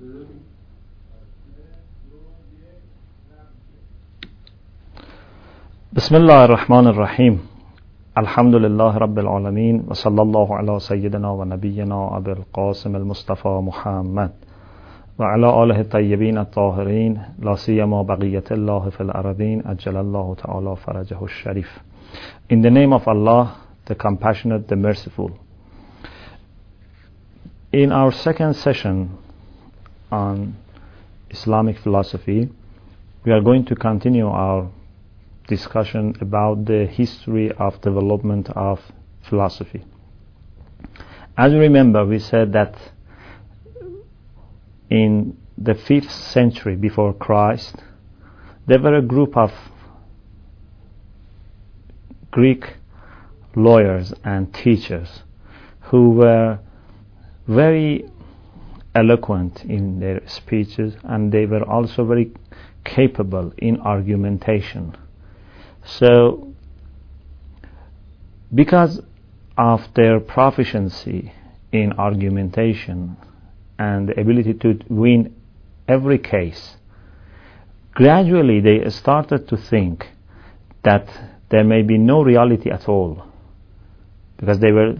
بسم الله الرحمن الرحيم الحمد لله رب العالمين وصلى الله على سيدنا ونبينا أبي القاسم المصطفى محمد وعلى آله الطيبين الطاهرين لا سيما بقية الله في الأرضين أجل الله تعالى فرجه الشريف. In the name of Allah, the compassionate, the merciful. In our second session on Islamic philosophy, we are going to continue our discussion about the history of development of philosophy. As you remember, we said that in the 5th century before Christ, there were a group of Greek lawyers and teachers who were very eloquent in their speeches, and they were also very capable in argumentation. So, because of their proficiency in argumentation and the ability to win every case, gradually they started to think that there may be no reality at all, because they were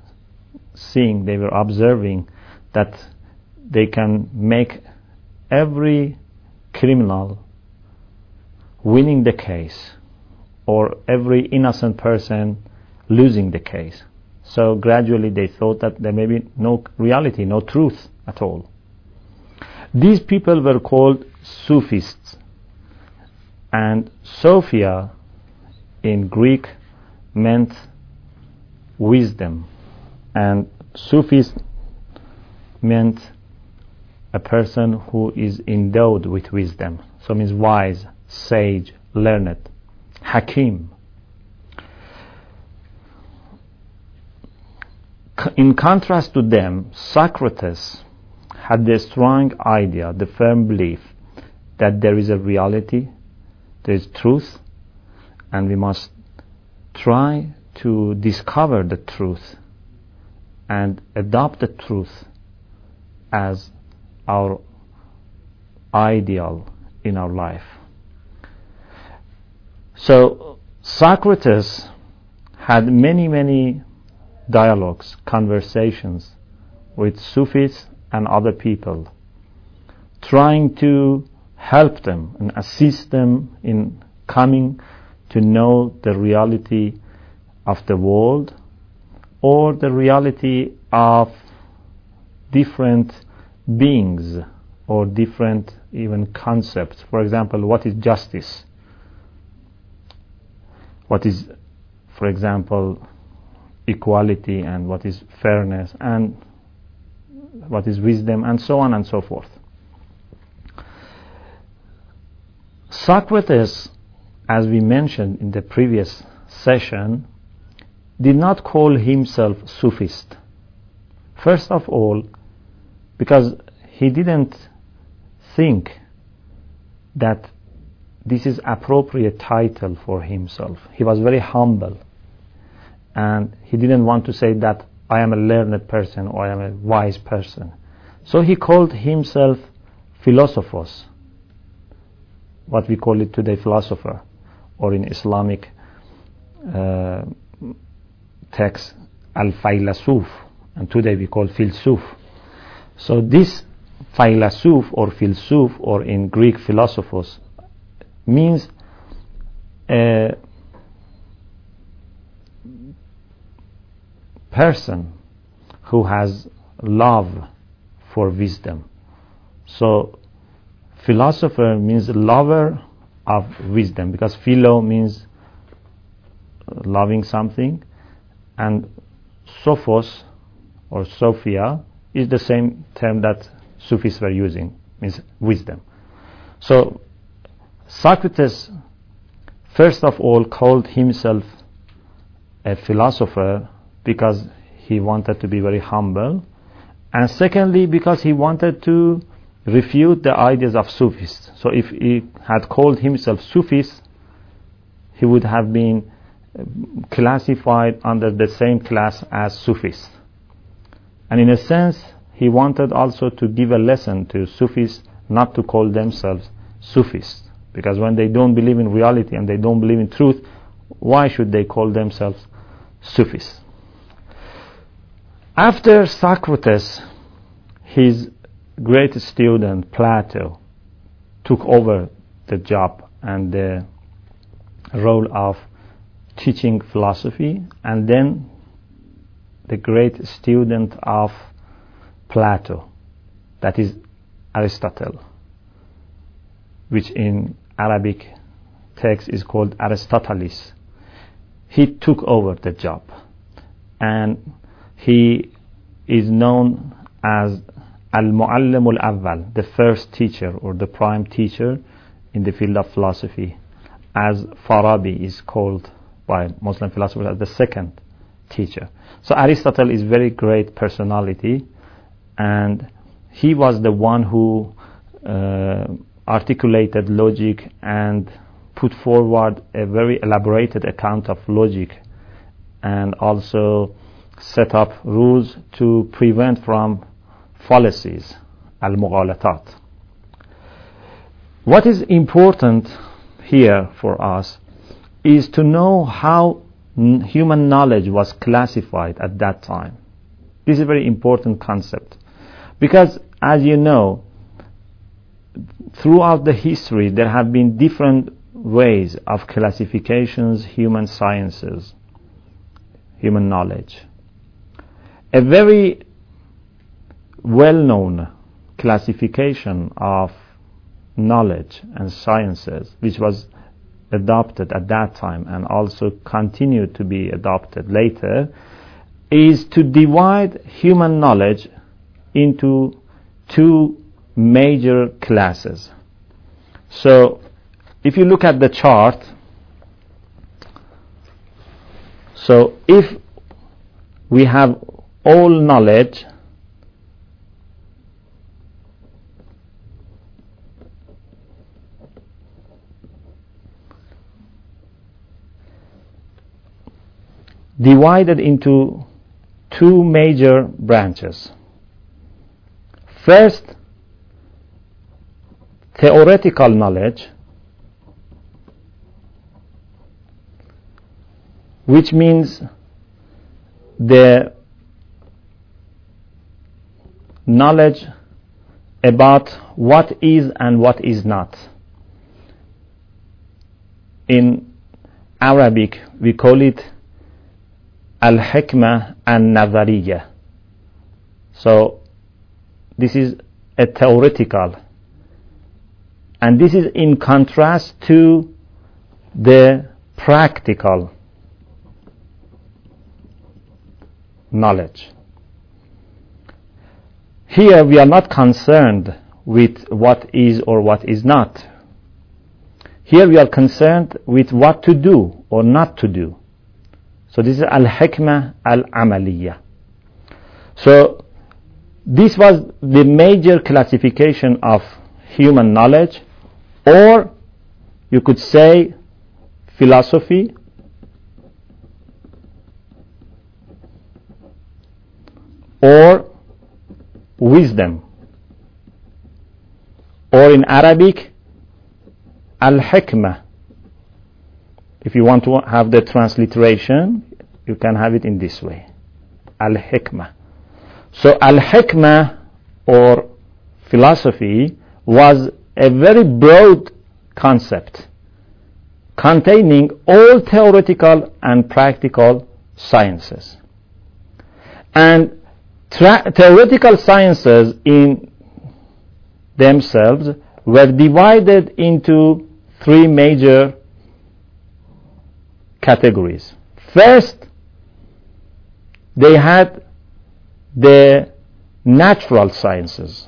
observing that they can make every criminal winning the case, or every innocent person losing the case. So gradually they thought that there may be no reality, no truth at all. These people were called Sophists, and Sophia in Greek meant wisdom, and Sophist meant a person who is endowed with wisdom, so means wise, sage, learned, Hakim. In contrast to them, Socrates had the strong idea, the firm belief that there is a reality, there is truth, and we must try to discover the truth and adopt the truth as our ideal in our life. So Socrates had many dialogues, conversations with Sufis and other people, trying to help them and assist them in coming to know the reality of the world, or the reality of different beings, or different even concepts. For example, what is justice? What is, for example, equality, and what is fairness, and what is wisdom, and so on and so forth. Socrates, as we mentioned in the previous session, did not call himself Sophist. First of all, because he didn't think that this is appropriate title for himself. He was very humble, and he didn't want to say that I am a learned person or I am a wise person. So he called himself Philosophos, what we call it today, philosopher, or in Islamic text, Al-Faylasuf, and today we call Filsuf. So this Faylasuf or Filsuf, or in Greek Philosophos, means a person who has love for wisdom. So philosopher means lover of wisdom, because philo means loving something, and sophos or sophia is the same term that Sufis were using, means wisdom. So Socrates, first of all, called himself a philosopher because he wanted to be very humble, and secondly because he wanted to refute the ideas of Sufis. So if he had called himself Sufis, he would have been classified under the same class as Sufis, and in a sense he wanted also to give a lesson to Sufis not to call themselves Sufis, because when they don't believe in reality and they don't believe in truth, why should they call themselves Sufis? After Socrates, his great student Plato took over the job and the role of teaching philosophy, and then the great student of Plato, that is Aristotle, which in Arabic text is called Aristoteles. He took over the job, and he is known as Al-Muallim al-Awwal, the first teacher or the prime teacher in the field of philosophy, as Farabi is called by Muslim philosophers as the second teacher. So Aristotle is very great personality, and he was the one who articulated logic and put forward a very elaborated account of logic, and also set up rules to prevent from fallacies, al-mughalatat. What is important here for us is to know how human knowledge was classified at that time. This is a very important concept, because as you know, throughout the history there have been different ways of classifications, human sciences, human knowledge. A very well-known classification of knowledge and sciences, which was adopted at that time and also continued to be adopted later, is to divide human knowledge into two major classes. So if you look at the chart, so if we have all knowledge, divided into two major branches. First, theoretical knowledge, which means the knowledge about what is and what is not. In Arabic, we call it al-hikmah an-nazariyya. So this is a theoretical, and this is in contrast to the practical knowledge. Here we are not concerned with what is or what is not. Here we are concerned with what to do or not to do. So this is al-hikmah al-amaliyya. So this was the major classification of human knowledge, or you could say philosophy, or wisdom, or in Arabic al-hikmah. If you want to have the transliteration, you can have it in this way, al-hikmah. So al-hikmah or philosophy was a very broad concept containing all theoretical and practical sciences. And theoretical sciences in themselves were divided into three major categories. First, they had the natural sciences.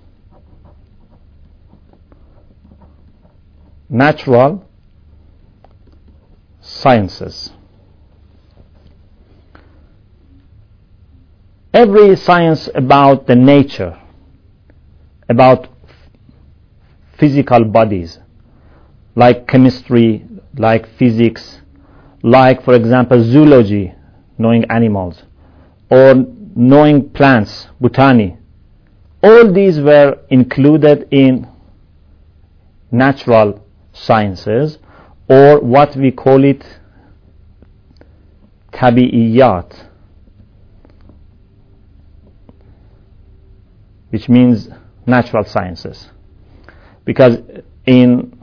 Natural sciences. Every science about the nature, about physical bodies, like chemistry, like physics, like, for example, zoology, knowing animals, or knowing plants, botany, all these were included in natural sciences, or what we call it tabi'iyat, which means natural sciences. Because in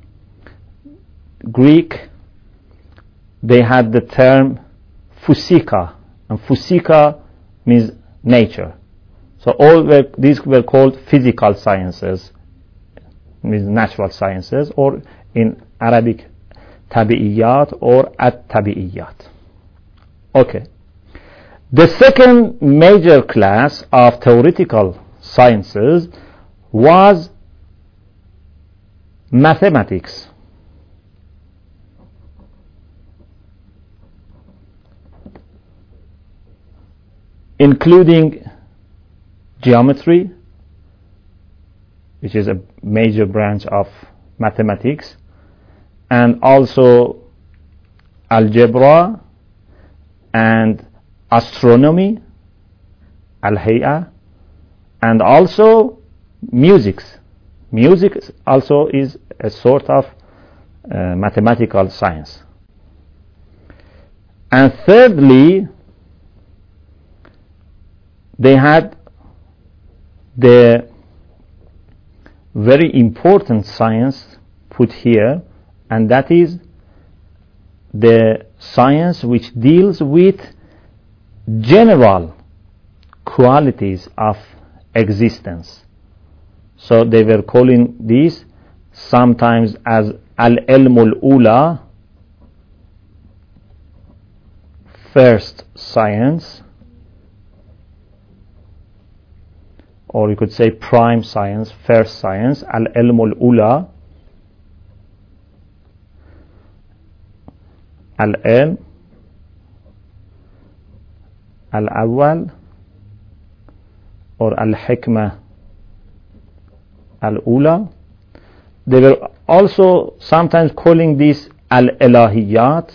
Greek they had the term physika, and physika means nature. So these were called physical sciences, means natural sciences, or in Arabic tabi'iyat or at-tabi'iyat. Okay. The second major class of theoretical sciences was mathematics. Including geometry, which is a major branch of mathematics, and also algebra and astronomy, al-hay'a, and also music. Music also is a sort of mathematical science. And thirdly, they had the very important science put here, and that is the science which deals with general qualities of existence. So they were calling these sometimes as al-ilmul ula, first science, or you could say prime science, first science, al-ilmul ula, al-ilm, al-awwal, or al-hikmah al-ula. They were also sometimes calling this al-ilahiyat,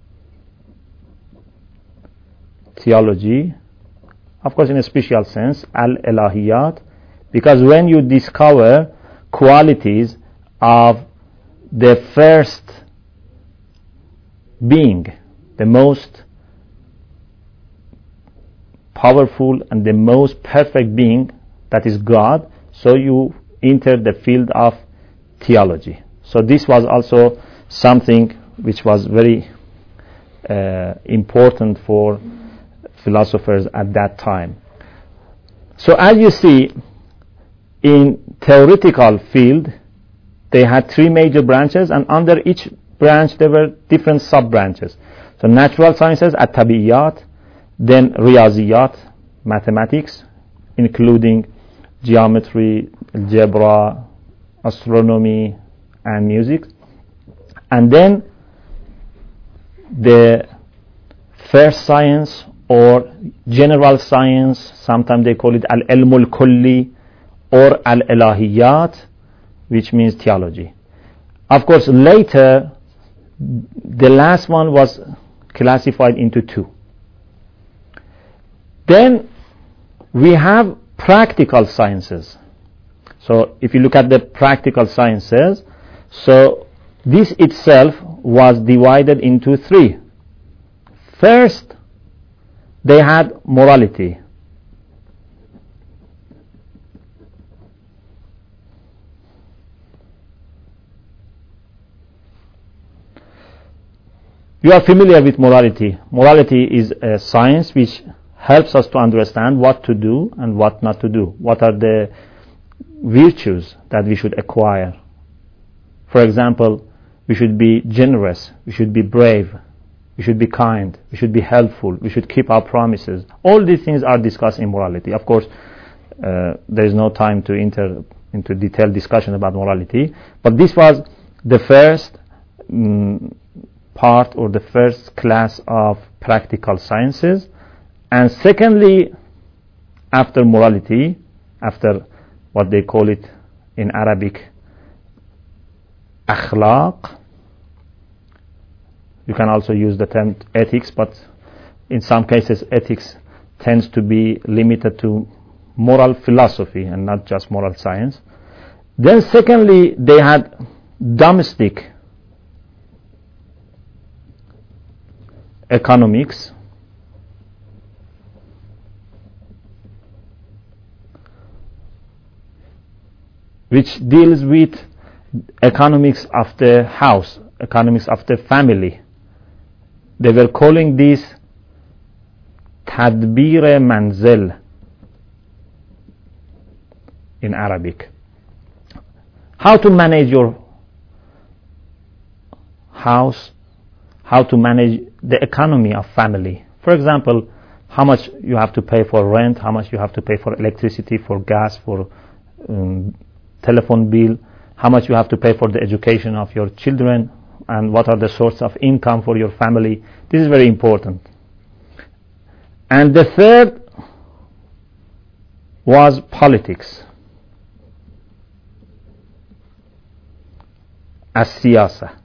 theology, of course in a special sense, al-ilahiyat, because when you discover qualities of the first being, the most powerful and the most perfect being, that is God, so you enter the field of theology. So this was also something which was very important for philosophers at that time. So as you see, in theoretical field they had three major branches, and under each branch there were different sub-branches. So natural sciences, at-tabi'iyat, then riyaziyat, mathematics, including geometry, algebra, astronomy, and music, and then the first science or general science, sometimes they call it al-ilmul kulli or al-ilahiyat, which means theology. Of course later the last one was classified into two. Then we have practical sciences. So if you look at the practical sciences, so this itself was divided into three. First, they had morality. You are familiar with morality. Morality is a science which helps us to understand what to do and what not to do. What are the virtues that we should acquire? For example, we should be generous, we should be brave, we should be kind, we should be helpful, we should keep our promises. All these things are discussed in morality. Of course, there is no time to enter into detailed discussion about morality, but this was the first part or the first class of practical sciences. And secondly, after morality, after what they call it in Arabic akhlaq, you can also use the term ethics, but in some cases ethics tends to be limited to moral philosophy and not just moral science. Then secondly, they had domestic economics, which deals with economics of the house, economics of the family. They were calling this tadbir manzil in Arabic. How to manage your house, how to manage the economy of family. For example, how much you have to pay for rent, how much you have to pay for electricity, for gas, for telephone bill, how much you have to pay for the education of your children, and what are the sources of income for your family. This is very important. And the third was politics, as-siyasa.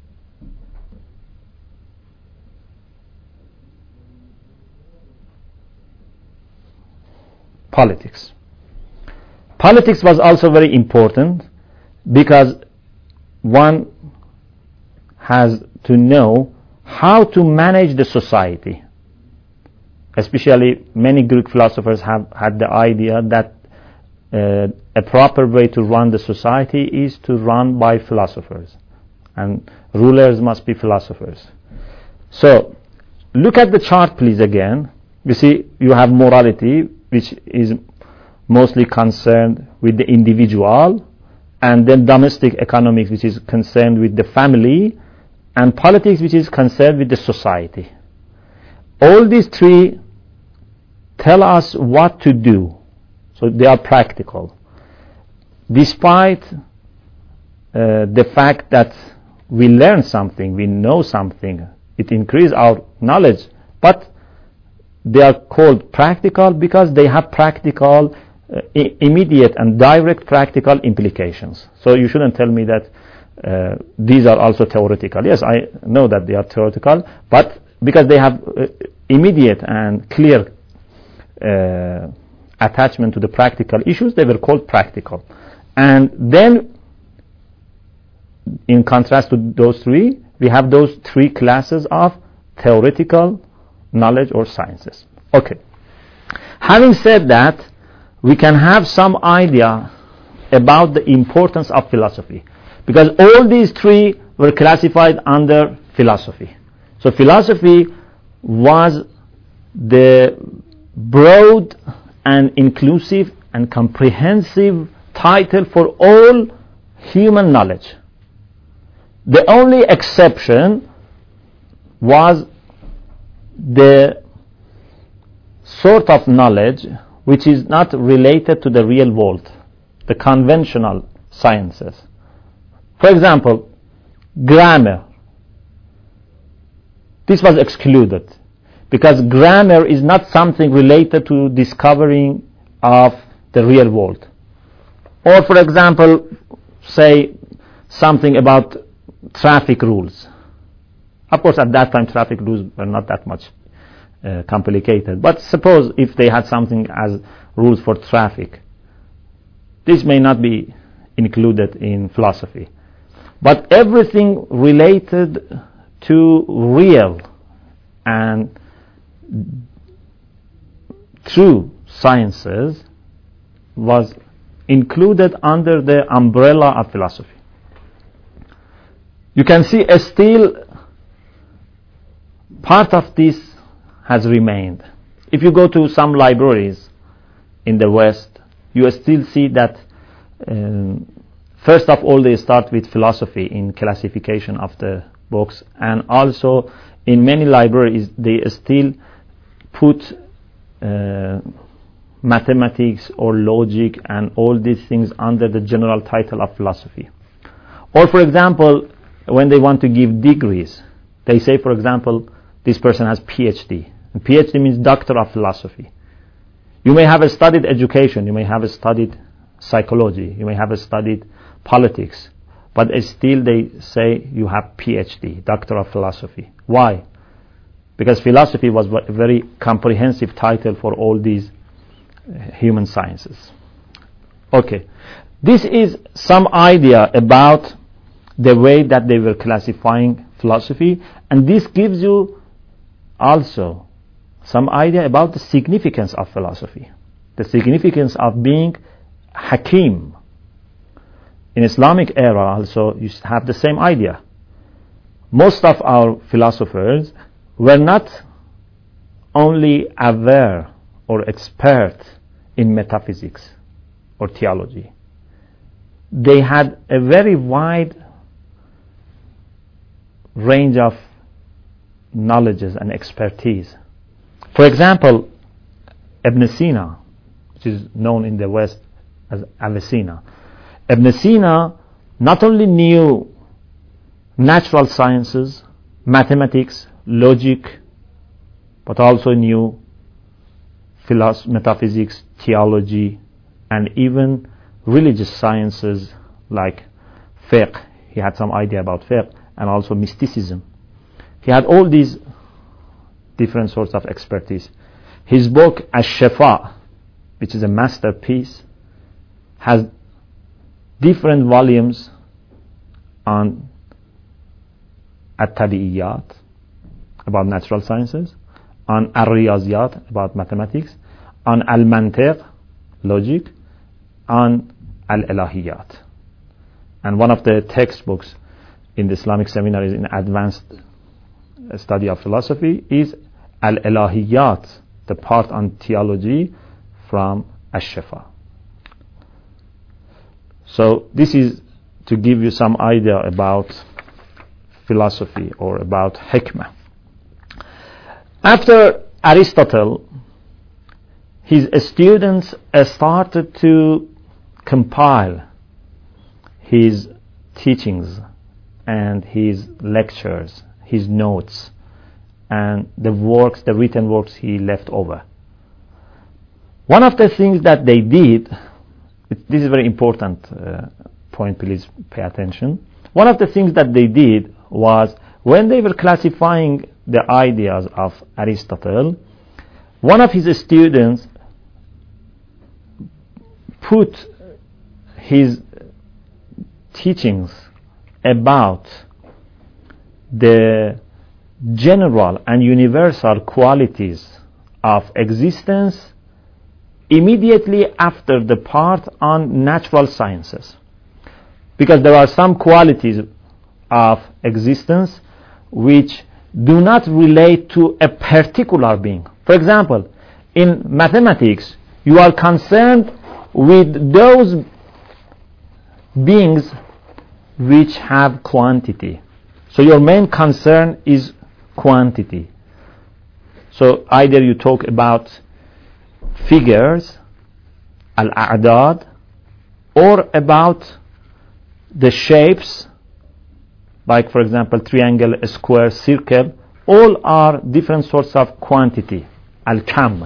Politics. Politics was also very important because one has to know how to manage the society. Especially many Greek philosophers have had the idea that a proper way to run the society is to run by philosophers, and rulers must be philosophers. So look at the chart please again. You see you have morality, which is mostly concerned with the individual, and then domestic economics, which is concerned with the family, and politics, which is concerned with the society. All these three tell us what to do. So they are practical. Despite the fact that we learn something, we know something, it increases our knowledge, but they are called practical because they have practical, immediate and direct practical implications. So you shouldn't tell me that these are also theoretical. Yes, I know that they are theoretical, but because they have immediate and clear attachment to the practical issues, they were called practical. And then, in contrast to those three, we have those three classes of theoretical knowledge or sciences. Okay. Having said that, we can have some idea about the importance of philosophy, because all these three were classified under philosophy. So philosophy was the broad and inclusive and comprehensive title for all human knowledge. The only exception was the sort of knowledge which is not related to the real world, the conventional sciences. For example, grammar. This was excluded because grammar is not something related to discovering of the real world. Or for example, say something about traffic rules. Of course, at that time, traffic rules were not that much complicated. But suppose if they had something as rules for traffic, this may not be included in philosophy. But everything related to real and true sciences was included under the umbrella of philosophy. You can see still part of this has remained. If you go to some libraries in the West, you still see that first of all they start with philosophy in classification of the books, and also in many libraries they still put mathematics or logic and all these things under the general title of philosophy. Or for example, when they want to give degrees, they say, for example, this person has PhD. And PhD means Doctor of Philosophy. You may have studied education, you may have studied psychology, you may have studied politics, but still they say you have PhD, Doctor of Philosophy. Why? Because philosophy was a very comprehensive title for all these human sciences. Okay, this is some idea about the way that they were classifying philosophy, and this gives you also some idea about the significance of philosophy, the significance of being hakim. In Islamic era also you have the same idea. Most of our philosophers were not only aware or expert in metaphysics or theology. They had a very wide range of knowledges and expertise. For example, Ibn Sina, which is known in the West as Avicenna. Ibn Sina not only knew natural sciences, mathematics, logic, but also knew metaphysics, theology, and even religious sciences like fiqh. He had some idea about fiqh, and also mysticism. He had all these different sorts of expertise. His book Ash-Shifa, which is a masterpiece, has different volumes on At-Tabi'iyat, about natural sciences, on Al-Riyaziyat, about mathematics, on Al-Mantiq, logic, on Al-Ilahiyat. And one of the textbooks in the Islamic seminaries in advanced study of philosophy is Al-Ilahiyat, the part on theology from Ash-Shifa. So this is to give you some idea about philosophy or about hikmah. After Aristotle, his students started to compile his teachings and his lectures, his notes, and the works, the written works he left over. One of the things that they did, this is a very important point, please pay attention. One of the things that they did was, when they were classifying the ideas of Aristotle, one of his students put his teachings about the general and universal qualities of existence immediately after the part on natural sciences, because there are some qualities of existence which do not relate to a particular being. For example, in mathematics, you are concerned with those beings which have quantity. So your main concern is quantity. So either you talk about figures, al-a'dad, or about the shapes, like for example triangle, square, circle. All are different sorts of quantity, al-kam.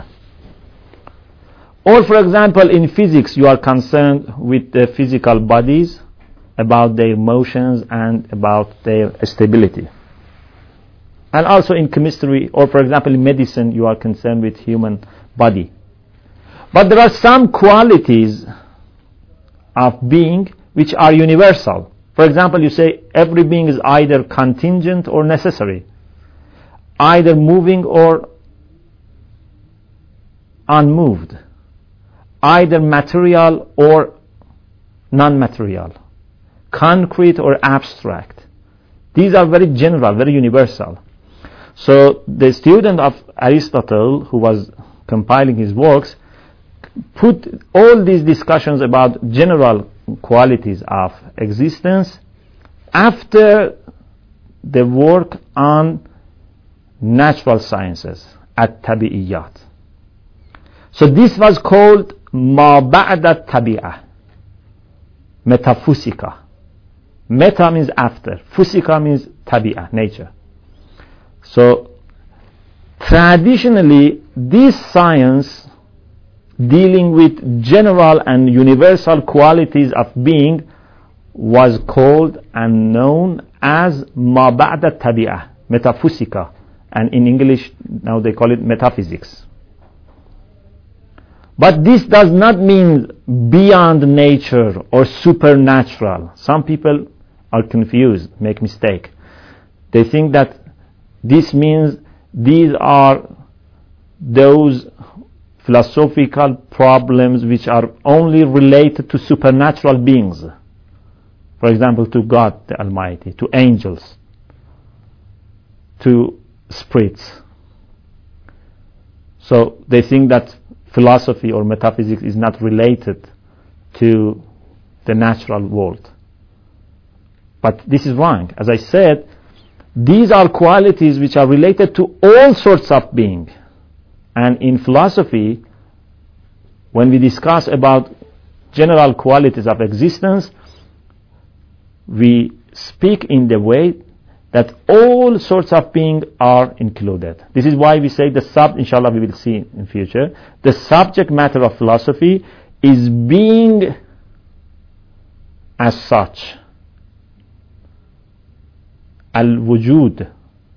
Or for example in physics, you are concerned with the physical bodies, about their motions and about their stability. And also in chemistry, or for example in medicine, you are concerned with human body. But there are some qualities of being which are universal. For example, you say every being is either contingent or necessary, either moving or unmoved, either material or non-material, concrete or abstract. These are very general, very universal. So the student of Aristotle, who was compiling his works, put all these discussions about general qualities of existence after the work on natural sciences, at-tabi'iyat. So this was called ma ba'da tabi'ah, metaphysica. Meta means after, physica means tabi'ah, nature. So traditionally, this science dealing with general and universal qualities of being was called and known as ma ba'da tabi'ah, metaphysica, and in English now they call it metaphysics. But this does not mean beyond nature or supernatural. Some people are confused, make mistake. They think that this means these are those philosophical problems which are only related to supernatural beings. For example, to God the Almighty, to angels, to spirits. So they think that philosophy or metaphysics is not related to the natural world. But this is wrong. As I said, these are qualities which are related to all sorts of being. And in philosophy, when we discuss about general qualities of existence, we speak in the way that all sorts of being are included. This is why we say inshallah we will see in future, the subject matter of philosophy is being as such. Al-wujud.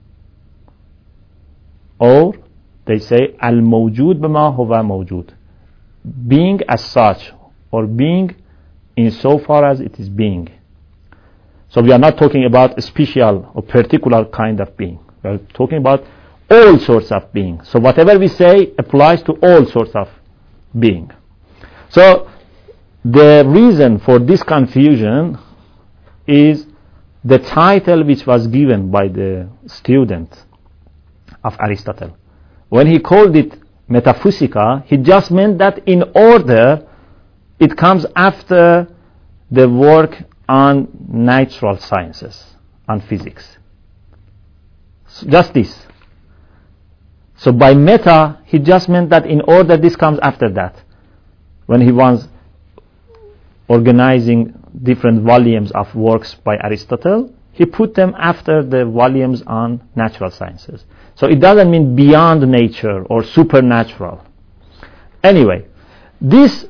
Or they say al-mawjud bima huwa mawjud. Being as such, or being in so far as it is being. So we are not talking about a special or particular kind of being. We are talking about all sorts of being. So whatever we say applies to all sorts of being. So the reason for this confusion is the title which was given by the student of Aristotle. When he called it Metaphysica, he just meant that in order it comes after the work on natural sciences, on physics. Just this. So by meta, he just meant that in order this comes after that. When he was organizing different volumes of works by Aristotle, he put them after the volumes on natural sciences. So it doesn't mean beyond nature or supernatural. Anyway, this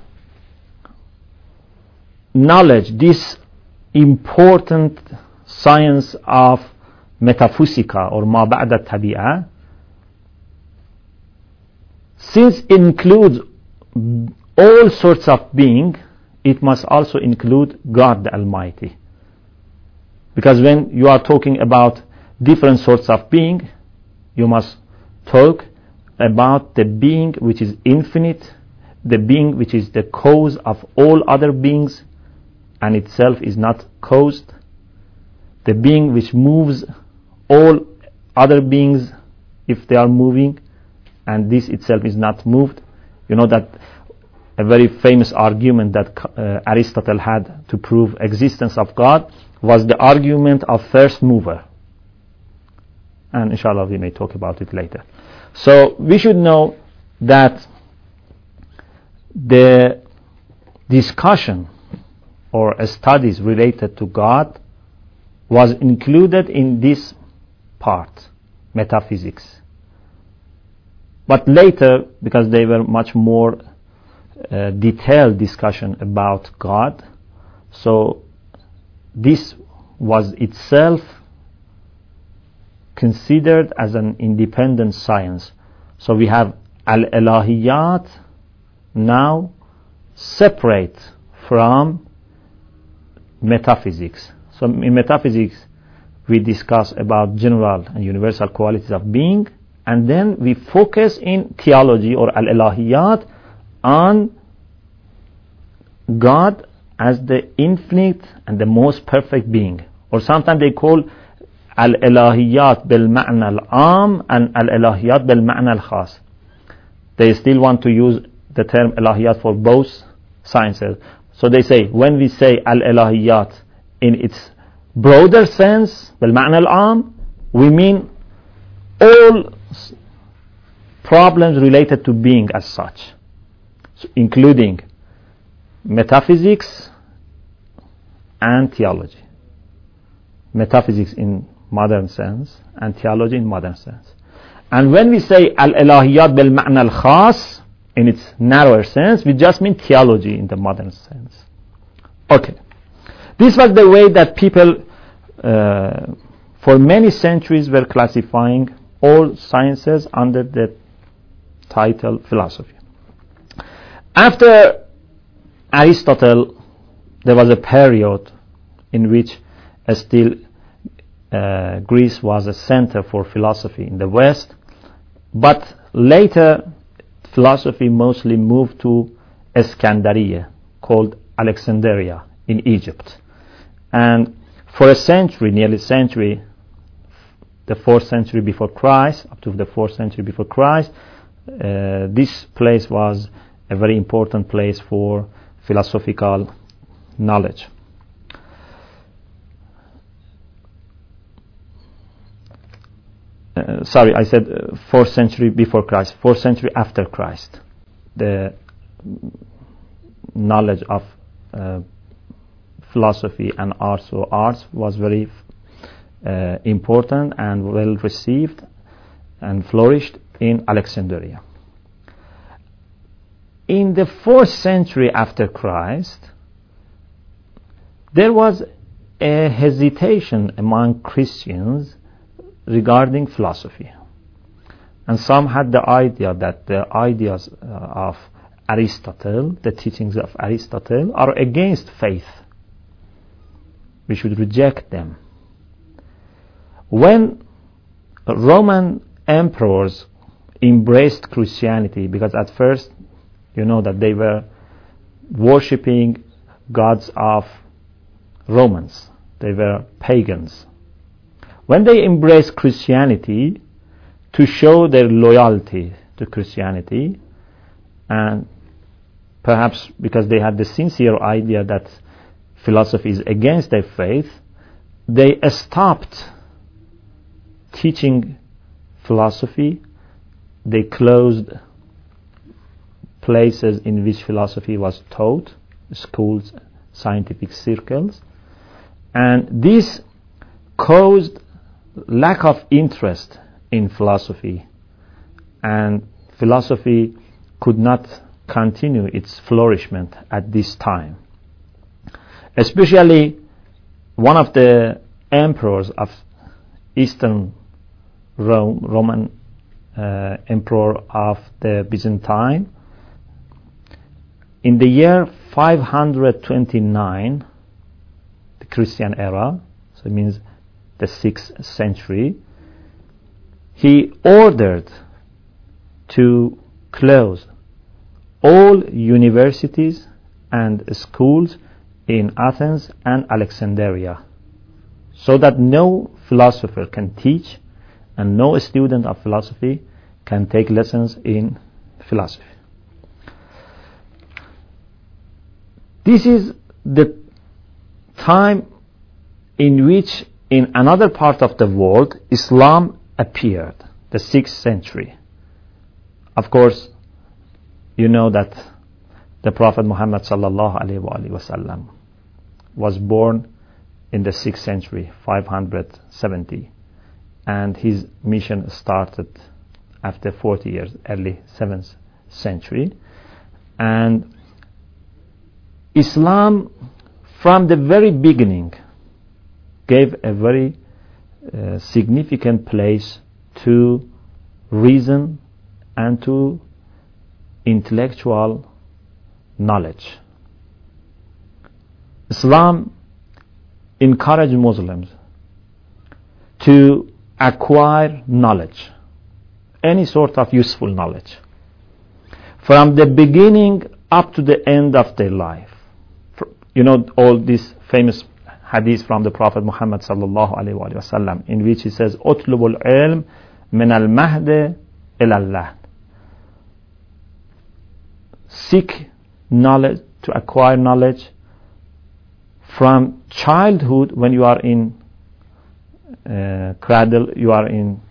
knowledge, this important science of metaphysica or ma ba'da tabi'ah, since it includes all sorts of being, it must also include God the Almighty. Because when you are talking about different sorts of being, you must talk about the being which is infinite, the being which is the cause of all other beings and itself is not caused, the being which moves all other beings if they are moving and this itself is not moved. You know that a very famous argument that Aristotle had to prove existence of God was the argument of first mover. And inshallah we may talk about it later. So we should know that the discussion or studies related to God was included in this part, metaphysics. But later, because they were much more detailed discussion about God, so this was itself considered as an independent science. So we have al-ilahiyat now separate from metaphysics. So in metaphysics we discuss about general and universal qualities of being, and then we focus in theology or al-ilahiyat on God as the infinite and the most perfect being. Or sometimes they call al-ilahiyat bil-ma'na al-am and al-ilahiyat bil-ma'na al-khas. They still want to use the term ilahiyat for both sciences. So they say, when we say al-ilahiyat in its broader sense, bil-ma'na al-am, we mean all problems related to being as such, so including metaphysics and theology. Metaphysics in modern sense and theology in modern sense. And when we say al-ilahiyat bil-ma'na al-khas, in its narrower sense, we just mean theology in the modern sense. Okay. This was the way that people for many centuries were classifying all sciences under the title philosophy. After Aristotle, there was a period in which still Greece was a center for philosophy in the West, but later philosophy mostly moved to Eskandaria, called Alexandria in Egypt. And for a century, nearly a century, the 4th century before Christ, up to the 4th century before Christ, this place was a very important place for philosophical knowledge. Sorry, I said 4th century before Christ, 4th century after Christ. The knowledge of philosophy and also arts was very important and well received and flourished in Alexandria. In the 4th century after Christ, there was a hesitation among Christians regarding philosophy. And some had the idea that the ideas of Aristotle, the teachings of Aristotle, are against faith. We should reject them. When Roman emperors embraced Christianity, because at first, you know that they were worshipping gods of Romans. They were pagans. When they embraced Christianity to show their loyalty to Christianity, and perhaps because they had the sincere idea that philosophy is against their faith, they stopped teaching philosophy. They closed places in which philosophy was taught, schools, scientific circles, and this caused lack of interest in philosophy, and philosophy could not continue its flourishment at this time. Especially one of the emperors of Eastern Rome, Roman emperor of the Byzantine, in the year 529, the Christian era, so it means the 6th century, he ordered to close all universities and schools in Athens and Alexandria, so that no philosopher can teach and no student of philosophy can take lessons in philosophy. This is the time in which in another part of the world Islam appeared, the 6th century. Of course, you know that the Prophet Muhammad sallallahu alaihi wasallam was born in the 6th century, 570, and his mission started after 40 years, early 7th century. And Islam, from the very beginning, gave a very significant place to reason and to intellectual knowledge. Islam encouraged Muslims to acquire knowledge, any sort of useful knowledge, from the beginning up to the end of their life. You know all these famous hadith from the Prophet Muhammad sallallahu alaihi wasallam, in which he says, "Utlubul ilm min al mahd ila al-lahd." Seek knowledge, to acquire knowledge from childhood, when you are in cradle, you are in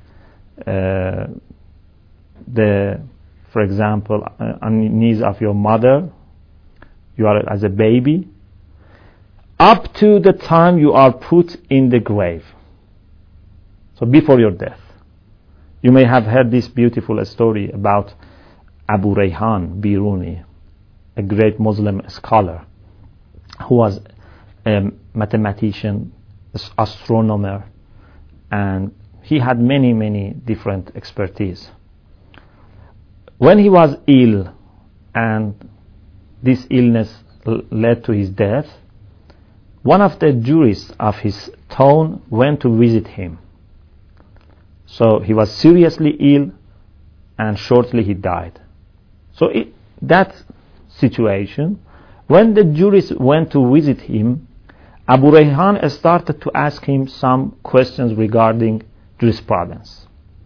for example, on the knees of your mother, you are as a baby, up to the time you are put in the grave. So before your death. You may have heard this beautiful story about Abu Rayhan Biruni, a great Muslim scholar who was a mathematician, astronomer, and he had many different expertise. When he was ill and this illness led to his death, one of the jurists of his town went to visit him. So he was seriously ill, and shortly he died. So that situation, when the jurist went to visit him, Abu Rayhan started to ask him some questions regarding jurisprudence.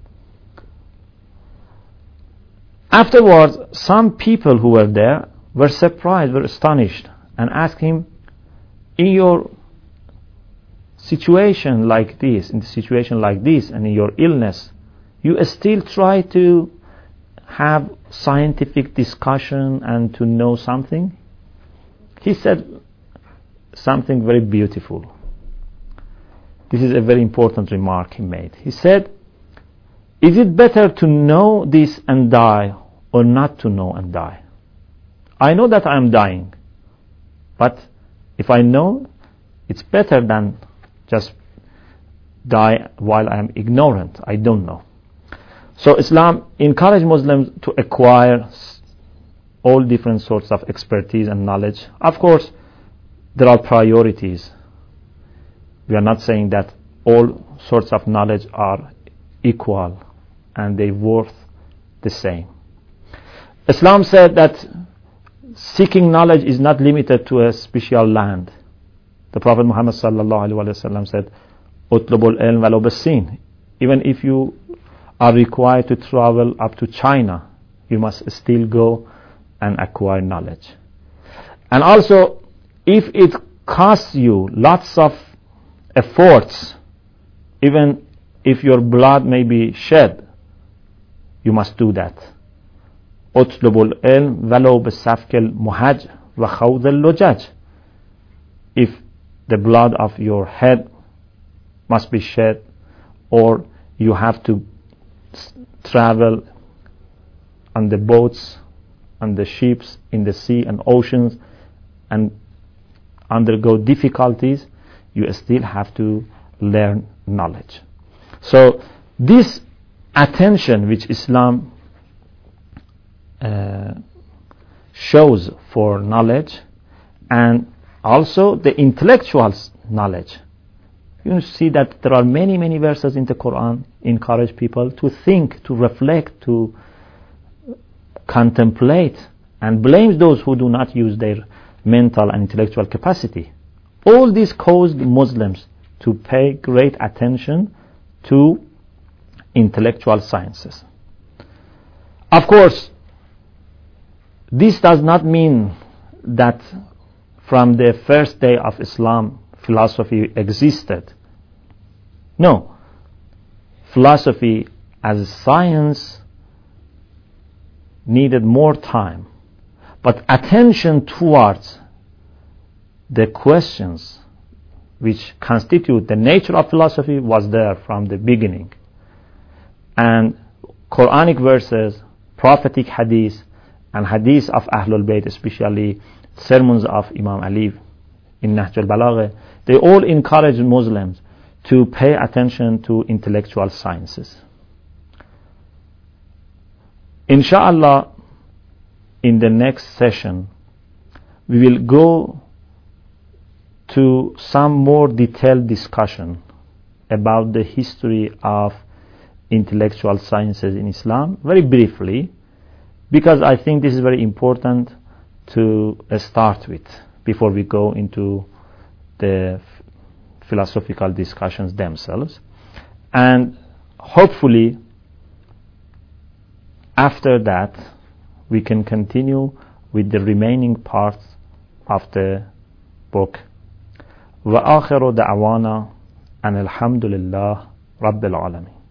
Afterwards, some people who were there were surprised, were astonished, and asked him, in your situation like this, in the situation like this, and in your illness, you still try to have scientific discussion and to know something? He said something very beautiful. This is a very important remark he made. He said, is it better to know this and die, or not to know and die? I know that I am dying, but if I know, it's better than just die while I am ignorant. I don't know. So Islam encourages Muslims to acquire all different sorts of expertise and knowledge. Of course, there are priorities. We are not saying that all sorts of knowledge are equal and they worth the same. Islam said that seeking knowledge is not limited to a special land. The Prophet Muhammad sallallahu alaihi wasallam said, "Utlubul ilm walau bis-Sin." Even if you are required to travel up to China, you must still go and acquire knowledge. And also, if it costs you lots of efforts, even if your blood may be shed, you must do that. اطلب العلم ولو بسفك المهج وخوض اللجج. If the blood of your head must be shed, or you have to travel on the boats, on the ships, in the sea and oceans, and undergo difficulties, you still have to learn knowledge. So this attention which Islam shows for knowledge, and also the intellectual knowledge, you see that there are many verses in the Quran encourage people to think, to reflect, to contemplate, and blame those who do not use their mental and intellectual capacity. All this caused Muslims to pay great attention to intellectual sciences. Of course, this does not mean that from the first day of Islam, philosophy existed. No. Philosophy as a science needed more time. But attention towards the questions which constitute the nature of philosophy was there from the beginning. And Quranic verses, prophetic hadith, and hadith of Ahlul Bayt, especially sermons of Imam Ali in Nahj al-Balagha, they all encourage Muslims to pay attention to intellectual sciences. Inshallah, in the next session, we will go to some more detailed discussion about the history of intellectual sciences in Islam, very briefly, because I think this is very important to start with before we go into the philosophical discussions themselves. And hopefully after that we can continue with the remaining parts of the book. وآخر دعوانا أن الحمد لله رب العالمين.